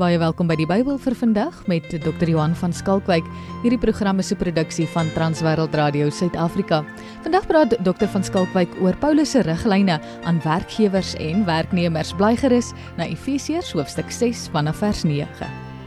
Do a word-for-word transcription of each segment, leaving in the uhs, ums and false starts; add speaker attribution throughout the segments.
Speaker 1: Baie welkom by die Bybel vir vandag met dokter Johan van Skalkwyk. Hierdie program is 'n produksie van Transwêreld Radio Suid-Afrika. Vandag praat dokter van Skalkwyk oor Paulus se riglyne aan werkgewers en werknemers. Bly gerus na Efesiërs hoofstuk ses vanaf vers nege.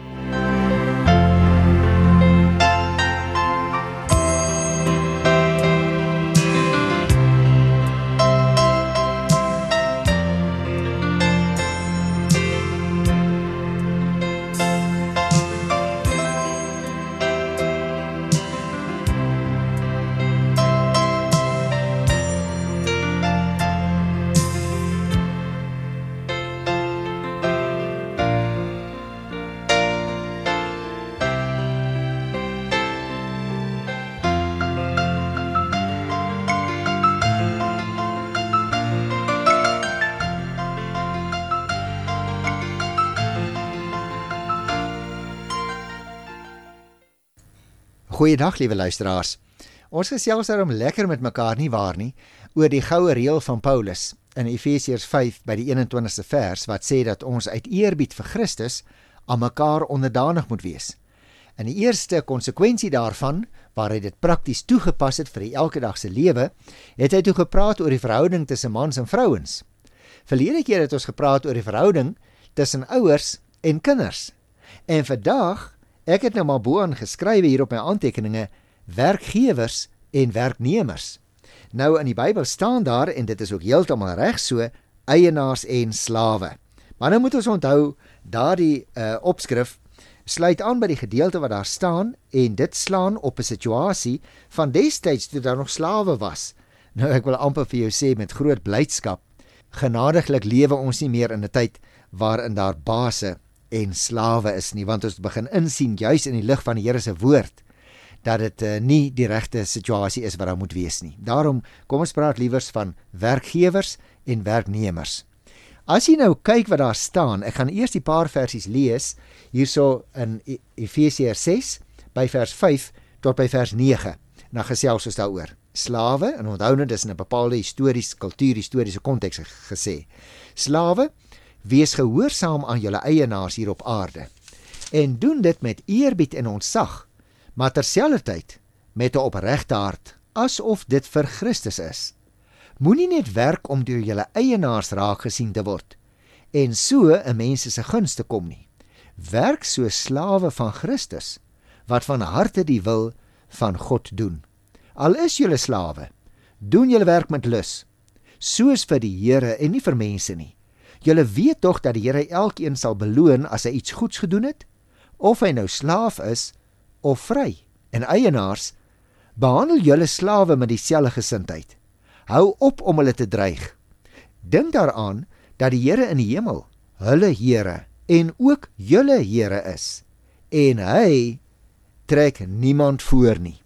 Speaker 2: Goeiedag, liewe luisteraars. Ons gesels daarom lekker met mekaar, nie waar nie, oor die goue reël van Paulus in Efesiërs vyf by die eenentwintigste vers, wat sê dat ons uit eerbied vir Christus aan mekaar onderdanig moet wees. En die eerste konsekwensie daarvan, waar hy dit prakties toegepas het vir die elkedagse lewe, het hy toe gepraat oor die verhouding tussen mans en vrouens. Verlede keer het ons gepraat oor die verhouding tussen ouers en kinders. En vandag Ek het nou maar boaan geskrywe hier op my aantekeninge, werkgewers en werknemers. Nou in die Bybel staan daar, en dit is ook heeltemal reg so, eienaars en slawe. Maar nou moet ons onthou, daardie uh, opskrif sluit aan by die gedeelte wat daar staan, en dit slaan op 'n situasie van destyds toe daar nog slawe was. Nou ek wil amper vir jou sê met groot blydskap, genadiglik lewe ons nie meer in 'n tyd waarin daar baase en slawe is nie, want ons begin insien, juis in die lig van die Here se woord, dat dit uh, nie die regte situasie is wat daar moet wees nie. Daarom, kom ons praat liewers van werkgewers en werknemers. As jy nou kyk wat daar staan, ek gaan eers die paar versies lees, hierso in Efesiërs ses, by vers vyf tot by vers nege, dan gesels ons daaroor. Slawe, en onthou nou, dis in 'n bepaalde histories, kultuur, historiese konteks gesê. Slawe, wees gehoorsaam aan julle eienaars hier op aarde, en doen dit met eerbied en ontzag, maar terselfdertyd met 'n opregte hart, asof dit vir Christus is. Moenie net werk om deur julle eienaars raak gesien te word, en so 'n mens se gunste kom nie. Werk so slawe van Christus, wat van harte die wil van God doen. Al is julle slawe, doen julle werk met lus, soos vir die Here en nie vir mense nie. Julle weet tog dat die Here elkeen sal beloon as hy iets goeds gedoen het, of hy nou slaaf is of vry. En eienaars, behandel julle slawe met dieselfde gesindheid. Hou op om hulle te dreig. Dink daaraan dat die Here in die hemel hulle Here en ook julle Here is, en hy trek niemand voor nie.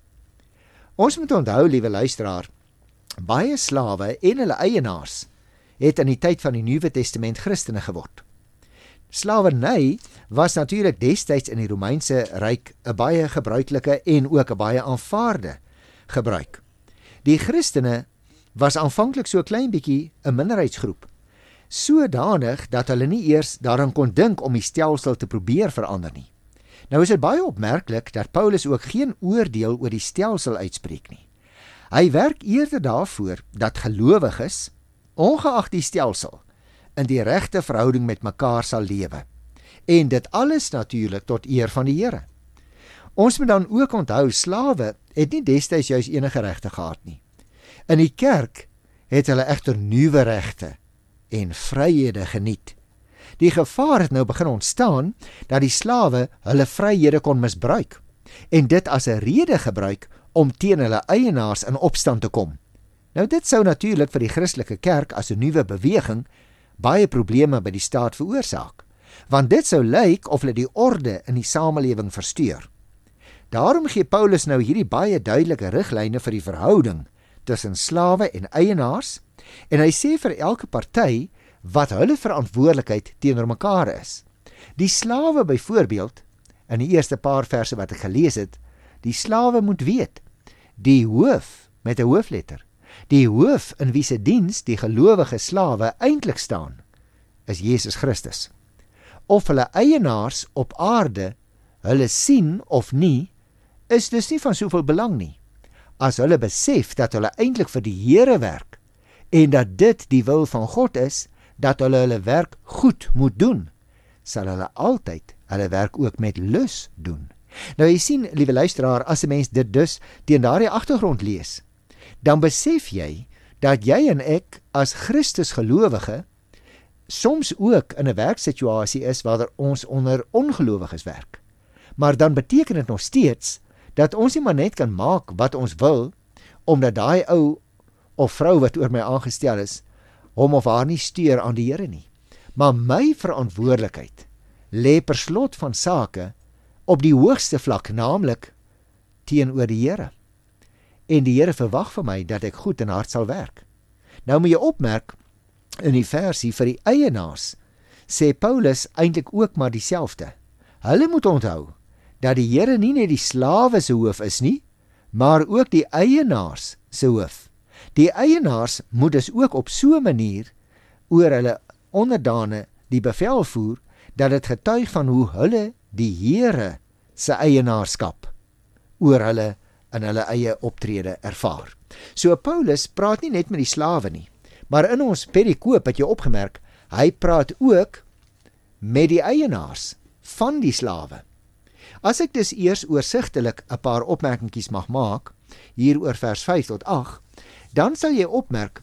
Speaker 2: Ons moet onthou, liewe luisteraar, baie slawe en hulle eienaars het in die tyd van die Nuwe Testament Christene geword. Slawerny was natuurlik destyds in die Romeinse ryk 'n baie gebruikelike en ook 'n baie aanvaarde gebruik. Die Christene was aanvanklik so 'n klein bietjie 'n minderheidsgroep, sodanig dat hulle nie eers daaraan kon dink om die stelsel te probeer verander nie. Nou is dit baie opmerklik dat Paulus ook geen oordeel oor die stelsel uitspreek nie. Hy werk eerder daarvoor dat gelowiges, ongeag die stelsel, in die regte verhouding met mekaar sal lewe. En dit alles natuurlik tot eer van die Here. Ons moet dan ook onthou, slawe het nie destyds juis enige regte gehad nie. In die kerk het hulle egter nuwe regte en vryhede geniet. Die gevaar het nou begin ontstaan dat die slawe hulle vryhede kon misbruik en dit as 'n rede gebruik om teen hulle eienaars in opstand te kom. Nou dit sou natuurlik vir die Christelike kerk as 'n nuwe beweging baie probleme by die staat veroorsaak, want dit sou lyk of hulle die orde in die samelewing versteur. Daarom gee Paulus nou hierdie baie duidelike riglyne vir die verhouding tussen slawe en eienaars, en hy sê vir elke party wat hulle verantwoordelikheid teenoor mekaar is. Die slawe byvoorbeeld, in die eerste paar verse wat ek gelees het, die slawe moet weet, die hoof met 'n hoofletter, die hoof in wie se diens die gelowige slawe eintlik staan, is Jesus Christus. of hulle eienaars op aarde hulle sien of nie, is dus nie van soveel belang nie. As hulle besef dat hulle eintlik vir die Here werk en dat dit die wil van God is, dat hulle hulle werk goed moet doen, sal hulle altyd hulle werk ook met lus doen. Nou jy sien, liewe luisteraar, as 'n mens dit dus teen daardie agtergrond lees, dan besef jy dat jy en ek as Christus gelowige soms ook in 'n werksituasie is waar ons onder ongelowiges werk. Maar dan beteken dit nog steeds dat ons nie maar net kan maak wat ons wil, omdat daai ou of vrou wat oor my aangestel is, hom of haar nie steur aan die Here nie. Maar my verantwoordelikheid lê per slot van sake op die hoogste vlak, naamlik teenoor die Here. En die Here verwag van my dat ek goed en hard sal werk. Nou moet jy opmerk, in die versie vir die eienaars, sê Paulus eintlik ook maar dieselfde. Hulle moet onthou, dat die Here nie net die slawe se hoof is nie, maar ook die eienaars se hoof. Die eienaars moet dus ook op so 'n manier oor hulle onderdane die bevel voer, dat dit getuig van hoe hulle die Here se eienaarskap oor hulle in hulle eie optrede ervaar. So Paulus praat nie net met die slawe nie, maar in ons perikoop het jy opgemerk, hy praat ook met die eienaars van die slawe. As ek dus eers oorsigtelik 'n paar opmerkingies mag maak, hier oor vers vyf tot agt, dan sal jy opmerk,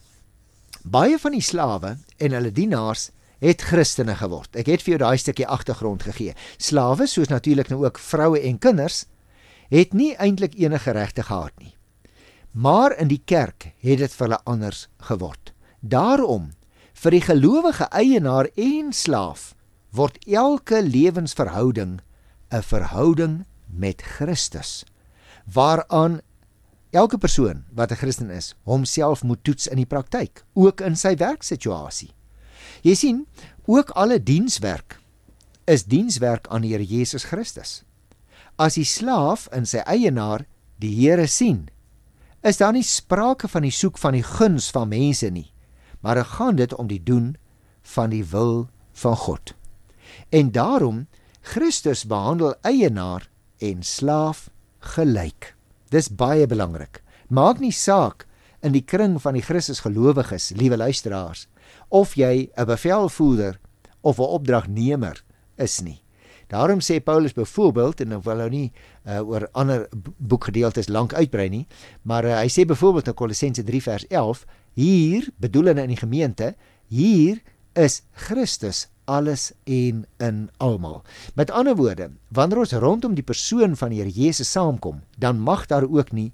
Speaker 2: baie van die slawe en hulle dienaars het Christene geword. Ek het vir jou daai stukkie agtergrond gegee. Slawe, soos natuurlik nou ook vroue en kinders, het nie eintlik enige regte gehad nie. Maar in die kerk het dit vir hulle anders geword. Daarom, vir die gelowige eienaar en slaaf, word elke lewensverhouding 'n verhouding met Christus, waaraan elke persoon wat 'n Christen is, homself moet toets in die praktyk, ook in sy werksituasie. Jy sien, ook alle dienswerk is dienswerk aan die Here Jesus Christus. As die slaaf in sy eienaar die Here sien, is daar nie sprake van die soek van die guns van mense nie, maar dan gaan dit om die doen van die wil van God. En daarom, Christus behandel eienaar en slaaf gelyk. Dis baie belangrik. Maak nie saak in die kring van die Christus gelowiges, liewe luisteraars, of jy 'n bevelvoerder of 'n opdragnemer is nie. Daarom sê Paulus byvoorbeeld, en ek wil nou nie uh, oor ander boekgedeeltes lank uitbrei nie, maar uh, hy sê byvoorbeeld in Kolossense drie vers elf, hier, bedoelende in die gemeente, hier is Christus alles en in almal. Met ander woorde, wanneer ons rondom die persoon van die Here Jesus saamkom, dan mag daar ook nie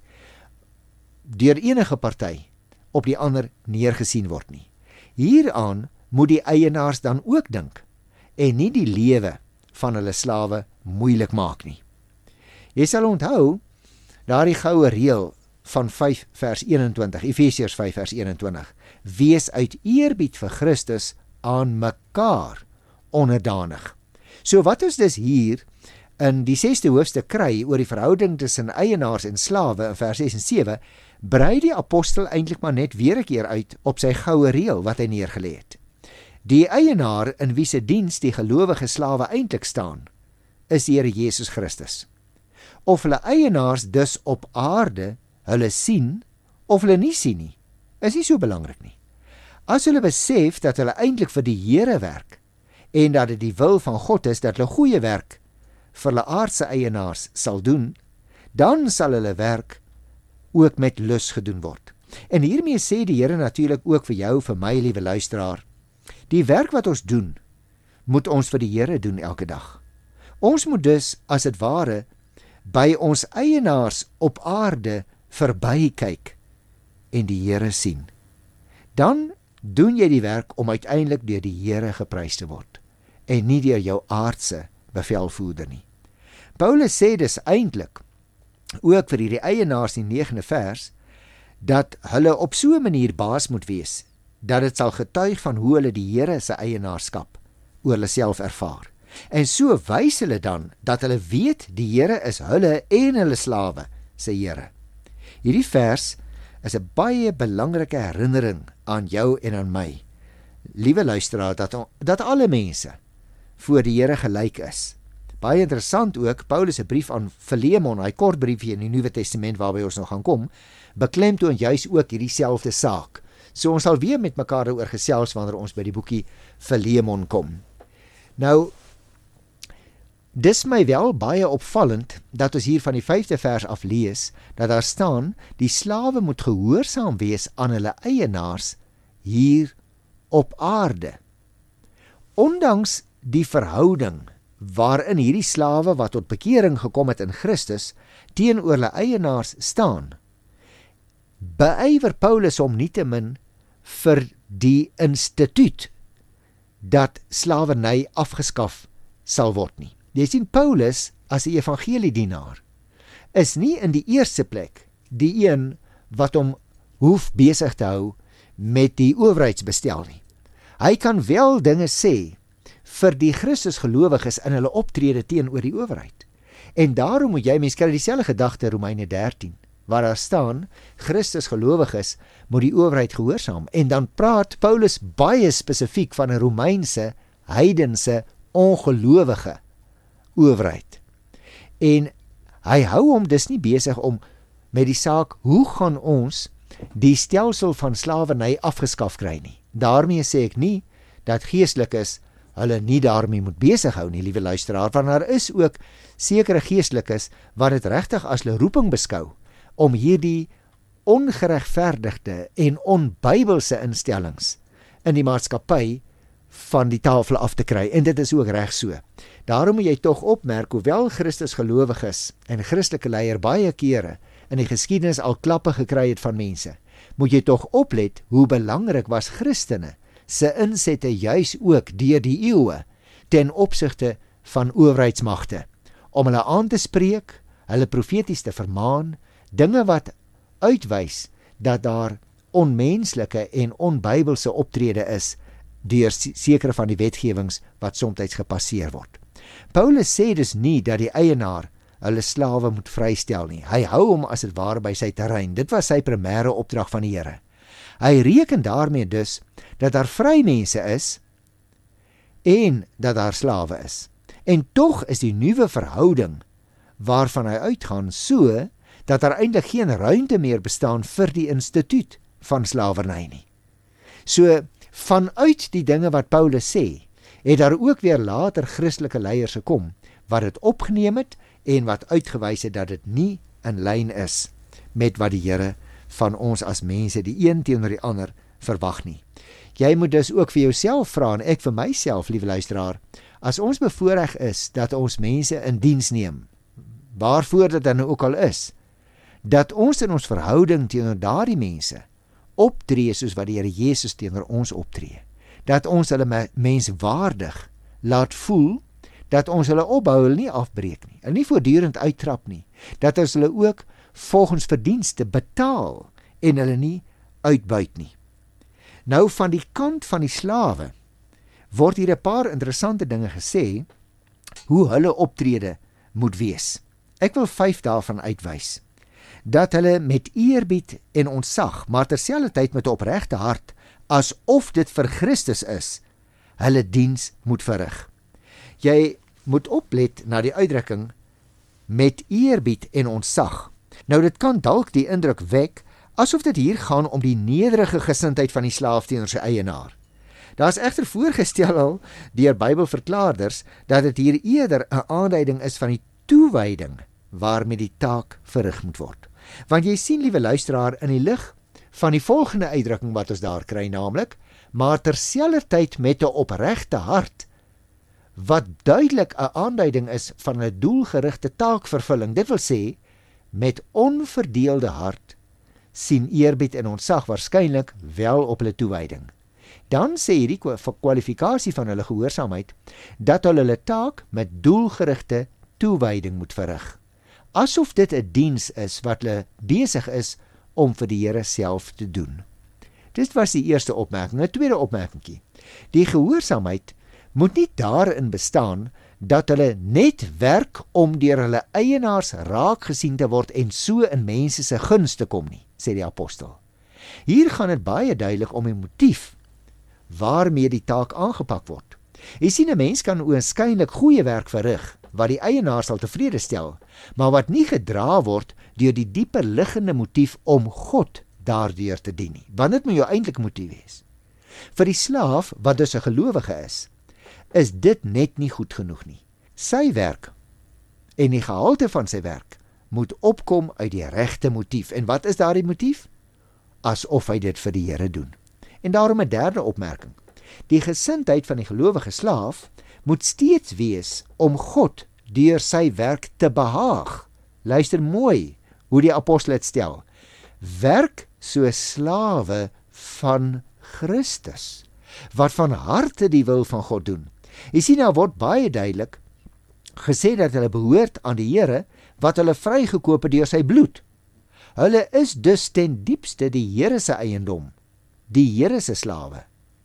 Speaker 2: deur enige party op die ander neergesien word nie. Hieraan moet die eienaars dan ook dink, en nie die lewe van hulle slawe moeilik maak nie. Jy sal onthou, daardie goue reël van vyf vers eenentwintig, Efesiërs vyf vers eenentwintig, wees uit eerbied vir Christus aan mekaar onderdanig. So wat ons dus hier in die sesde hoofstuk kry oor die verhouding tussen eienaars en slawe in vers ses en sewe, brei die apostel eintlik maar net weer 'n keer uit op sy goue reël wat hy neergelê het. Die eienaar in wie se diens die gelowige slawe eintlik staan, is die Here Jesus Christus. Of hulle eienaars dus op aarde hulle sien of hulle nie sien nie, is nie so belangrik nie. As hulle besef dat hulle eintlik vir die Here werk en dat dit die wil van God is dat hulle goeie werk vir hulle aardse eienaars sal doen, dan sal hulle werk ook met lus gedoen word. En hiermee sê die Here natuurlik ook vir jou, vir my, liewe luisteraar, die werk wat ons doen, moet ons vir die Here doen elke dag. Ons moet dus, as dit ware, by ons eienaars op aarde verby kyk en die Here sien. Dan doen jy die werk om uiteindelik deur die Here geprys te word en nie deur jou aardse bevelvoerder nie. Paulus sê dus eintlik ook vir hierdie eienaars in die negende vers dat hulle op so 'n manier baas moet wees dat dit sal getuig van hoe hulle die Here se eienaarskap oor hulle self ervaar. En so wys hulle dan dat hulle weet die Here is hulle en hulle slawe se Here. Hierdie vers is 'n baie belangrike herinnering aan jou en aan my, liewe luisteraar, dat, dat alle mense voor die Here gelyk is. Baie interessant ook, Paulus se brief aan Filemon, hy kort briefie in die Nuwe Testament waarby ons nog gaan kom, beklemtoon juis ook hierdie selfde saak. So ons sal weer met mekaar daaroor gesels wanneer ons by die boekie Filemon kom. Nou, dis my wel baie opvallend dat ons hier van die vyfde vers af lees, dat daar staan, die slawe moet gehoorsaam wees aan hulle eienaars hier op aarde. Ondanks die verhouding waarin hierdie slawe wat tot bekering gekom het in Christus teenoor hulle eienaars staan, beywer Paulus hom nietemin vir die instituut dat slawerny afgeskaf sal word nie. Jy sien, Paulus as 'n evangeliedienaar is nie in die eerste plek die een wat hom hoef besig te hou met die owerheidsbestel nie. Hy kan wel dinge sê vir die Christusgelowiges in hulle optrede teenoor die owerheid. En daarom moet jy, mens kry dieselfde gedagte Romeine dertien, waar daar staan, Christusgelowiges moet die owerheid gehoorsaam. En dan praat Paulus baie spesifiek van 'n Romeinse, heidense, ongelowige owerheid. En hy hou hom dus nie besig om met die saak, hoe gaan ons die stelsel van slawerny afgeskaf kry nie. Daarmee sê ek nie dat geestelikes hulle nie daarmee moet besig hou nie, liewe luisteraar, want daar is ook sekere geestelikes wat dit regtig as hulle roeping beskou om hierdie ongeregverdigde en onbybelse instellings in die maatskappy van die tafel af te kry, en dit is ook reg so. Daarom moet jy tog opmerk, hoewel Christus gelowig is en Christelike leier baie kere in die geskiedenis al klappe gekry het van mense, moet jy tog oplet hoe belangrik was Christene se insette juis ook deur die eeue ten opsigte van owerheidsmagte, om hulle aan te spreek, hulle profeties te vermaan, dinge wat uitwys dat daar onmenslike en onbybelse optrede is deur sekere van die wetgewings wat soms gepasseer word. Paulus sê dus nie dat die eienaar hulle slawe moet vrystel nie. Hy hou hom as dit ware by sy terrein. Dit was sy primêre opdrag van die Here. Hy reken daarmee dus dat daar vry mense is en dat daar slawe is. En tog is die nuwe verhouding waarvan hy uitgaan so dat daar eintlik geen ruimte meer bestaan vir die instituut van slawerny nie. So vanuit die dinge wat Paulus sê, het daar ook weer later Christelike leiers gekom wat dit opgeneem het en wat uitgewys het dat dit nie in lyn is met wat die Here van ons as mense die een teenoor die ander verwag nie. Jy moet dus ook vir jouself vra, en ek vir myself, liewe luisteraar, as ons bevoorreg is dat ons mense in diens neem, waarvoor dit dan ook al is, dat ons in ons verhouding teenoor daardie mense optree soos wat die Here Jesus teenoor ons optree. Dat ons hulle menswaardig laat voel, dat ons hulle opbou, hulle nie afbreek nie, en nie voortdurend uittrap nie, dat ons hulle ook volgens verdienste betaal en hulle nie uitbuit nie. Nou van die kant van die slawe word hier 'n paar interessante dinge gesê hoe hulle optrede moet wees. Ek wil vyf daarvan uitwys. Dat hulle met eerbied en ontzag, maar terselfdertyd met 'n opregte hart, asof dit vir Christus is, hulle diens moet verrig. Jy moet oplet na die uitdrukking met eerbied en ontzag. Nou dit kan dalk die indruk wek asof dit hier gaan om die nederige gesindheid van die slaaf teenoor sy eienaar. Daar is egter voorgestel al deur Bybelverklaarders dat dit hier eerder 'n aanduiding is van die toewyding waarmee die taak verrig moet word. Want jy sien, liewe luisteraar, in die lig van die volgende uitdrukking wat ons daar kry, naamlik, maar terselfdertyd met 'n opregte hart, wat duidelik 'n aanduiding is van 'n doelgerigte taakvervulling. Dit wil sê, met onverdeelde hart sien eerbied en ontzag waarskynlik wel op hulle toewyding. Dan sê hierdie kwalifikasie van hulle gehoorsaamheid dat hulle hulle taak met doelgerigte toewyding moet verrig. Asof dit 'n diens is wat hulle besig is om vir die Here self te doen. Dit was die eerste opmerking. 'n Tweede opmerkingie. Die gehoorsaamheid moet nie daarin bestaan dat hulle net werk om deur hulle eienaars raak gesien te word en so in mense se guns te kom nie, sê die apostel. Hier gaan dit baie duidelik om 'n motief waarmee die taak aangepak word. Jy sien, 'n mens kan oënskynlik goeie werk verrig wat die eienaar sal tevrede stel, maar wat nie gedra word deur die dieper liggende motief om God daardeur te dien nie. Want dit moet jou eintlike motief wees. Vir die slaaf, wat dus 'n gelowige is, is dit net nie goed genoeg nie. Sy werk en die gehalte van sy werk moet opkom uit die regte motief. En wat is daardie motief? Asof hy dit vir die Here doen. En daarom 'n derde opmerking. Die gesindheid van die gelowige slaaf moet steeds wees om God deur sy werk te behaag. Luister mooi hoe die apostel dit stel. Werk soos slawe van Christus, wat van harte die wil van God doen. Jy sien, nou word baie duidelik gesê dat hulle behoort aan die Here, wat hulle vrygekoop het deur sy bloed. Hulle is dus ten diepste die Here se eiendom, die Here se slawe.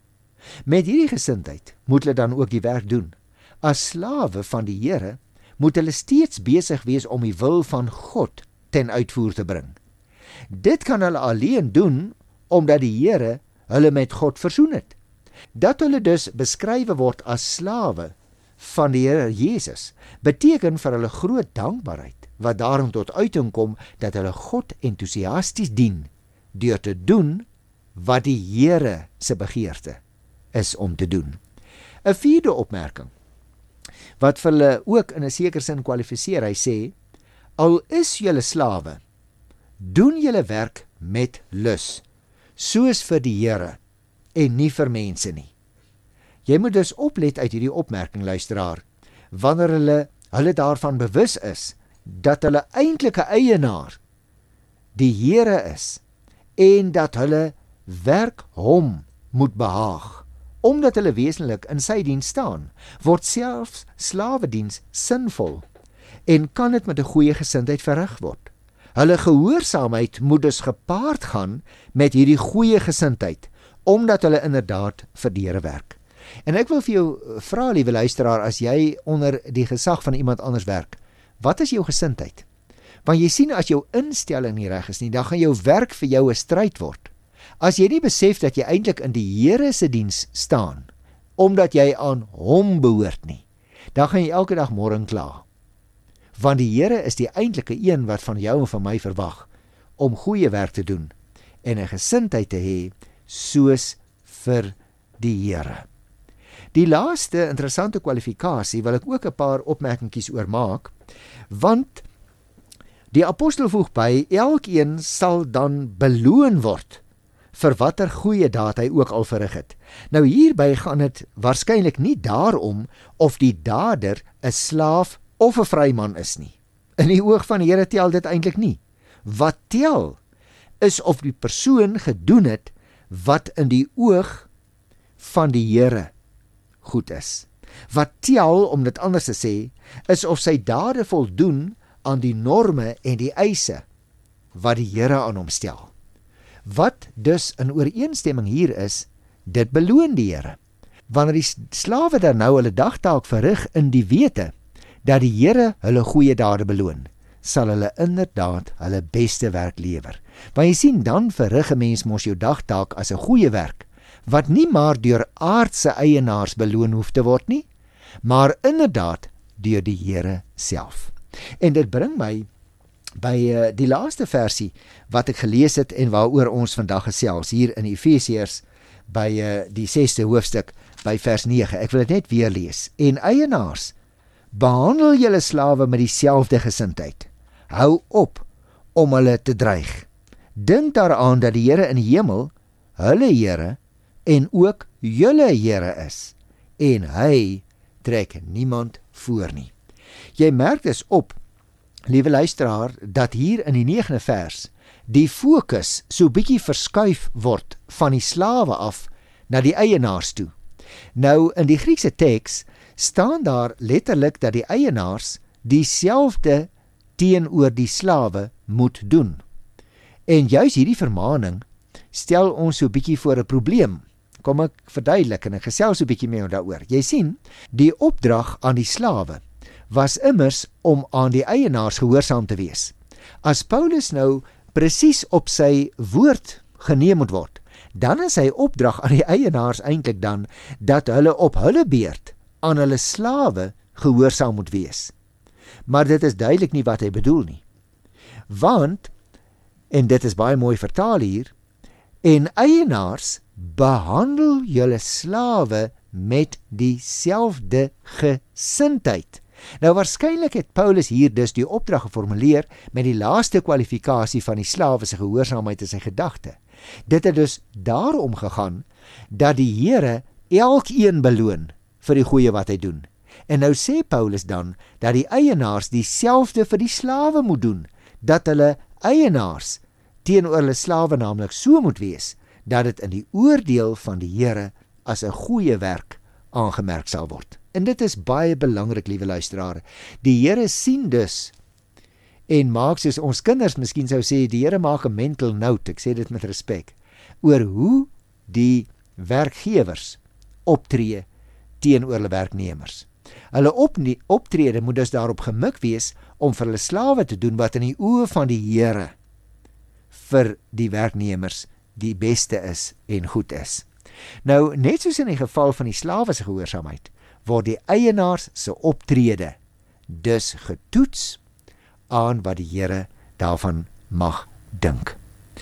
Speaker 2: Met hierdie gesindheid moet hulle dan ook die werk doen. As slawe van die Here moet hulle steeds besig wees om die wil van God ten uitvoer te bring. Dit kan hulle alleen doen omdat die Here hulle met God versoen het. Dat hulle dus beskrywe word as slawe van die Here Jesus, beteken vir hulle groot dankbaarheid, wat daarom tot uiting kom dat hulle God entoesiasties dien, deur te doen wat die Here se begeerte is om te doen. 'n Vierde opmerking, wat vir hulle ook in 'n sekere sin kwalifiseer, hy sê, al is julle slawe, doen julle werk met lus, soos vir die Here, en nie vir mense nie. Jy moet dus oplet uit hierdie opmerking, luisteraar, wanneer hulle, hulle daarvan bewus is, dat hulle eintlike eienaar die Here is, en dat hulle werk hom moet behaag, omdat hulle wesenlik in sy diens staan, word selfs slawediens sinvol, en kan dit met 'n goeie gesindheid verrig word. Hulle gehoorsaamheid moet dus gepaard gaan met hierdie goeie gesindheid, omdat hulle inderdaad vir die Here werk. En ek wil vir jou vra, liewe luisteraar, as jy onder die gesag van iemand anders werk, wat is jou gesindheid? Want jy sien, as jou instelling nie reg is nie, dan gaan jou werk vir jou 'n stryd word. As jy nie besef dat jy eintlik in die Here se diens staan, omdat jy aan hom behoort nie, dan gaan jy elke dag morring kla. Want die Here is die eintlike een wat van jou en van my verwag, om goeie werk te doen, en 'n gesindheid te hê, soos vir die Here. Die laaste interessante kwalifikasie wil ek ook 'n paar opmerkingies oor maak, want die apostel voeg by, elkeen sal dan beloon word vir watter goeie daad hy ook al verrig het. Nou hierby gaan dit waarskynlik nie daarom of die dader 'n slaaf of 'n vryman is nie. In die oog van die Here tel dit eintlik nie. Wat tel is of die persoon gedoen het wat in die oog van die Here goed is. Wat tel, om dit anders te sê, is of sy dade voldoen aan die norme en die eise wat die Here aan hom stel. Wat dus in ooreenstemming hier is, dit beloon die Here. Wanneer die slawe dan nou hulle dagtaak verrig in die wete dat die Here hulle goeie dade beloon, sal hulle inderdaad hulle beste werk lewer. Want jy sien, dan verrig 'n mens mos jou dagtaak as 'n goeie werk, wat nie maar deur aardse eienaars beloon hoef te word nie, maar inderdaad deur die Here self. En dit bring my by uh, die laaste versie wat ek gelees het en waaroor ons vandag gesels, hier in Efesiërs by uh, die sesde hoofstuk by vers nege. Ek wil dit net weer lees. En eienaars, behandel julle slawe met dieselfde gesindheid. Hou op om hulle te dreig. Dink daaraan dat die Here in die hemel hulle Here en ook julle Here is, en hy trek niemand voor nie. Jy merk dus op, liewe luisteraar, dat hier in die negende vers die fokus so bietjie verskuif word van die slawe af na die eienaars toe. Nou in die Griekse teks staan daar letterlik dat die eienaars dieselfde teenoor die slawe moet doen. En juis hierdie vermaning stel ons so bietjie voor 'n probleem. Kom ek verduidelik en ek gesels so bietjie mee daaroor. Jy sien, die opdrag aan die slawe was immers om aan die eienaars gehoorsaam te wees. As Paulus nou presies op sy woord geneem moet word, dan is sy opdrag aan die eienaars eintlik dan dat hulle op hulle beurt aan hulle slawe gehoorsaam moet wees. Maar dit is duidelik nie wat hy bedoel nie. Want, en dit is baie mooi vertaal hier, en eienaars, behandel julle slawe met dieselfde gesindheid. Nou waarskynlik het Paulus hier dus die opdrag geformuleer met die laaste kwalifikasie van die slawe se gehoorsaamheid in sy gedagte. Dit het dus daarom gegaan dat die Here elkeen beloon vir die goeie wat hy doen. En nou sê Paulus dan dat die eienaars dieselfde vir die slawe moet doen, dat hulle eienaars teenoor hulle slawe naamlik so moet wees dat dit in die oordeel van die Here as 'n goeie werk aangemerk sal word. En dit is baie belangrik, liewe luisteraars. Die Here sien dus en maak, soos ons kinders miskien sou sê, die Here maak 'n mental note, ek sê dit met respek, oor hoe die werkgewers optree teenoor hulle werknemers. Hulle opne- optrede moet dus daarop gemik wees om vir hulle slawe te doen wat in die oë van die Here vir die werknemers die beste is en goed is. Nou, net soos in die geval van die slawe se gehoorsaamheid, word die eienaars se optrede dus getoets aan wat die Here daarvan mag dink.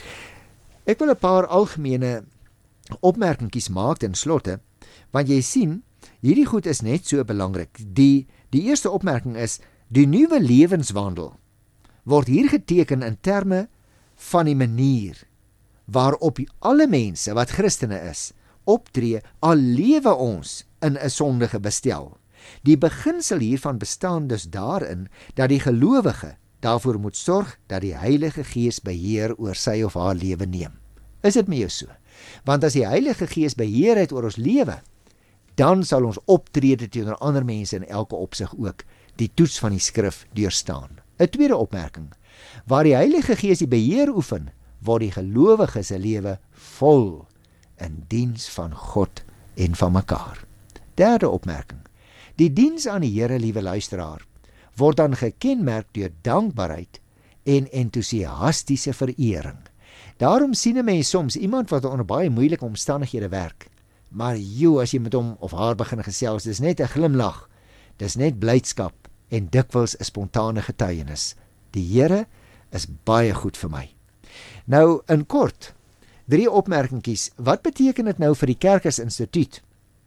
Speaker 2: Ek wil 'n paar algemene opmerkingies maak ten slotte, want jy sien, hierdie goed is net so belangrik. Die, die eerste opmerking is, die nuwe lewenswandel word hier geteken in terme van die manier waarop alle mense wat Christene is, optree al lewe ons in 'n sondige bestel. Die beginsel hiervan bestaan dus daarin dat die gelowige daarvoor moet sorg dat die Heilige Gees beheer oor sy of haar lewe neem. Is dit met jou so? Want as die Heilige Gees beheer het oor ons lewe, dan sal ons optrede teenoor ander mense in elke opsig ook die toets van die skrif deurstaan. 'n Tweede opmerking, waar die Heilige Gees die beheer oefen, word die gelowige se lewe vol in diens van God en van mekaar. Derde opmerking, die diens aan die Here, liewe luisteraar, word dan gekenmerk deur dankbaarheid en entoesiastiese verering. Daarom sien 'n mens soms iemand wat onder baie moeilike omstandighede werk, maar joe, as jy met hom of haar begin gesels, dis net 'n glimlag, dis net blydskap en dikwels 'n spontane getuienis. Die Here is baie goed vir my. Nou, in kort, drie opmerkingies. Wat beteken dit nou vir die Kerk as instituut?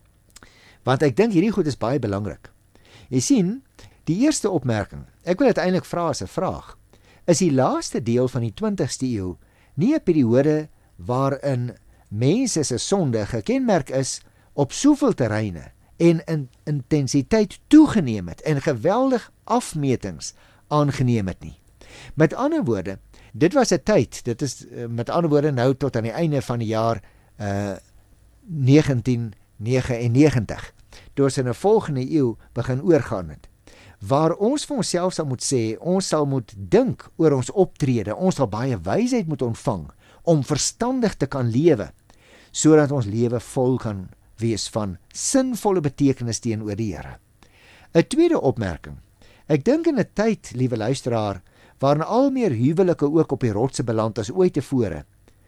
Speaker 2: Want ek dink hierdie goed is baie belangrik. Jy sien, die eerste opmerking, ek wil uiteindelik vra as 'n vraag, is die laaste deel van die twintigste eeu nie 'n periode waarin mense se sonde gekenmerk is op soveel terreine en in intensiteit toegeneem het en geweldig afmetings aangeneem het nie. Met ander woorde, dit was 'n tyd, dit is met ander woorde nou tot aan die einde van die jaar uh, negentien negenennegentig, toe ons in 'n volgende eeu begin oorgaan het, waar ons vir onsself sal moet sê, ons sal moet dink oor ons optrede, ons sal baie wysheid moet ontvang om verstandig te kan lewe, sodat ons lewe vol kan wees van sinvolle betekenis teenoor die Here. 'n Tweede opmerking, ek dink in 'n tyd, liewe luisteraar, waarin al meer huwelike ook op die rotse beland as ooit tevore,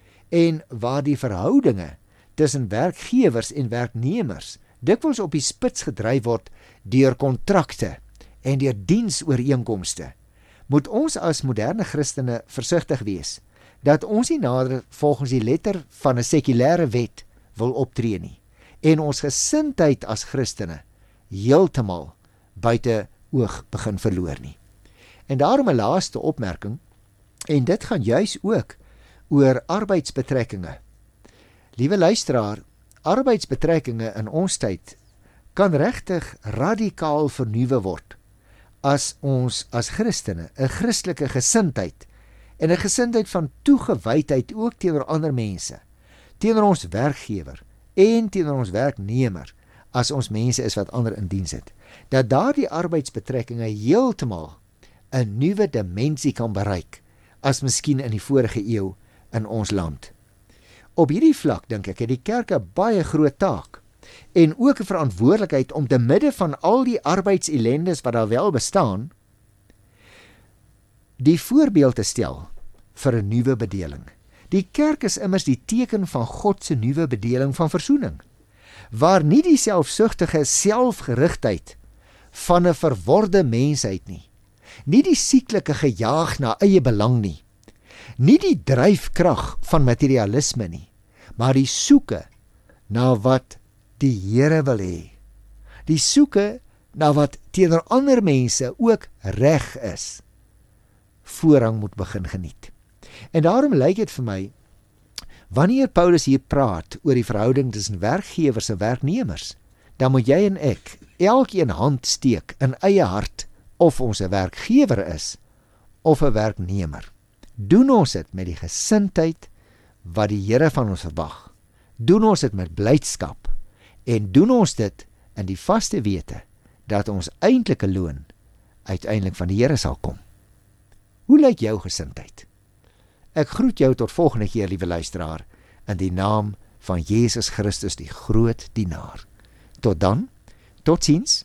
Speaker 2: en waar die verhoudinge tussen werkgewers en werknemers dikwels op die spits gedryf word deur kontrakte en deur diensooreenkomste, moet ons as moderne Christene versigtig wees dat ons nie nader volgens die letter van 'n sekulêre wet wil optree nie en ons gesindheid as Christene heeltemal buite oog begin verloor nie. En daarom 'n laaste opmerking, en dit gaan juis ook oor arbeidsbetrekkinge. Liewe luisteraar, arbeidsbetrekkinge in ons tyd kan regtig radikaal vernuwe word as ons as Christene 'n Christelike gesindheid en 'n gesindheid van toegewydheid ook teenoor ander mense, teenoor ons werkgewer en teenoor ons werknemer, as ons mense is wat ander in diens het, dat daardie arbeidsbetrekkinge heeltemal 'n nuwe dimensie kan bereik as miskien in die vorige eeu in ons land. Op hierdie vlak, dink ek, het die kerk 'n baie groot taak en ook 'n verantwoordelikheid om te midde van al die arbeidselendes wat daar wel bestaan, die voorbeeld te stel vir 'n nuwe bedeling. Die kerk is immers die teken van God se nuwe bedeling van versoening, waar nie die selfsugtige selfgerigtheid van 'n verworde mensheid nie, nie die sieklike gejaag na eie belang nie, nie die dryfkrag van materialisme nie, maar die soeke na wat die Here wil hê, die soeke na wat teenoor ander mense ook reg is, voorrang moet begin geniet. En daarom lyk dit vir my, wanneer Paulus hier praat oor die verhouding tussen werkgewers en werknemers, dan moet jy en ek elkeen hand steek in eie hart of ons 'n werkgewer is of 'n werknemer. Doen ons dit met die gesindheid wat die Here van ons verwag. Doen ons dit met blydskap en doen ons dit in die vaste wete dat ons eintlike loon uiteindelik van die Here sal kom. Hoe lyk jou gesindheid? Ek groet jou tot volgende keer, liewe luisteraar, in die naam van Jesus Christus, die groot dienaar. Tot dan, totsiens.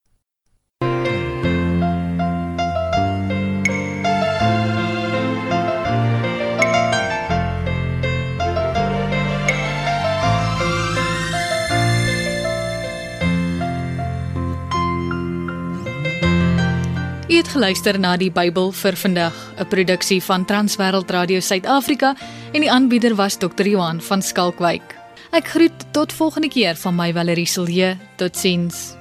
Speaker 1: U het geluister na die Bybel vir vandag, 'n produksie van Transwêreld Radio Suid-Afrika en die aanbieder was dokter Johan van Skalkwyk. Ek groet tot volgende keer van my Valerie Silje. Totsiens.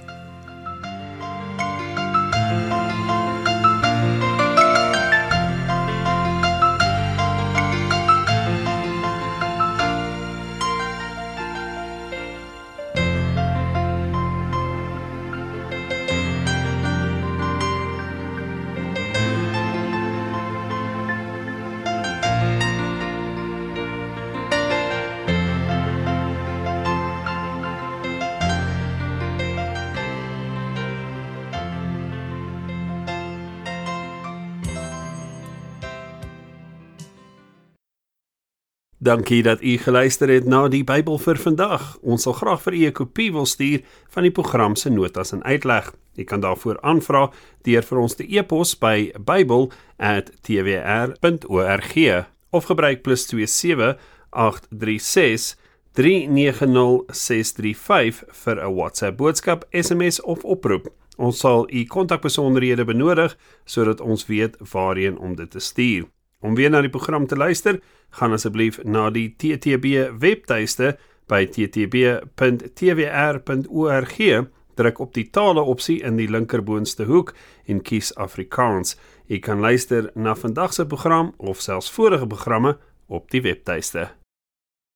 Speaker 3: Dankie dat u geluister het na die Bybel vir vandag. Ons sal graag vir u 'n kopie wil stuur van die program se notas en uitleg. U kan daarvoor aanvra deur vir ons te e-pos by bybel at t w r punt org of gebruik plus twee sewe agt drie ses drie nege nul ses drie vyf vir 'n WhatsApp boodskap, S M S of oproep. Ons sal u kontakbesonderhede benodig sodat ons weet waarheen om dit te stuur. Om weer na die program te luister, gaan asseblief na die T T B webtuiste by t t b punt t w r punt org, druk op die tale opsie in die linkerboonste hoek en kies Afrikaans. Jy kan luister na vandag se program of selfs vorige programme op die webtuiste.